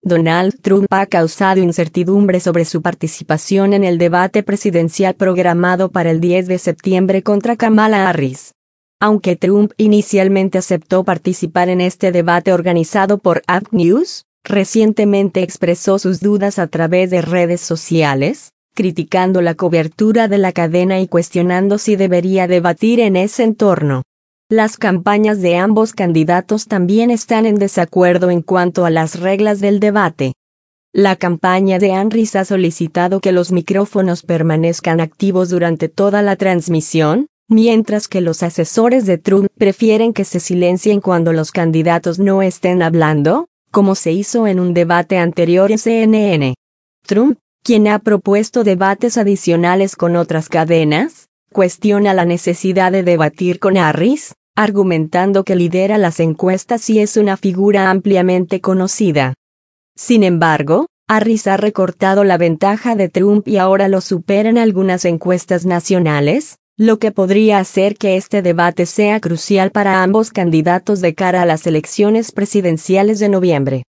Donald Trump ha causado incertidumbre sobre su participación en el debate presidencial programado para el 10 de septiembre contra Kamala Harris. Aunque Trump inicialmente aceptó participar en este debate organizado por AP News, recientemente expresó sus dudas a través de redes sociales, criticando la cobertura de la cadena y cuestionando si debería debatir en ese entorno. Las campañas de ambos candidatos también están en desacuerdo en cuanto a las reglas del debate. La campaña de Harris ha solicitado que los micrófonos permanezcan activos durante toda la transmisión, mientras que los asesores de Trump prefieren que se silencien cuando los candidatos no estén hablando, como se hizo en un debate anterior en CNN. Trump, quien ha propuesto debates adicionales con otras cadenas, cuestiona la necesidad de debatir con Harris, argumentando que lidera las encuestas y es una figura ampliamente conocida. Sin embargo, Harris ha recortado la ventaja de Trump y ahora lo supera en algunas encuestas nacionales, lo que podría hacer que este debate sea crucial para ambos candidatos de cara a las elecciones presidenciales de noviembre.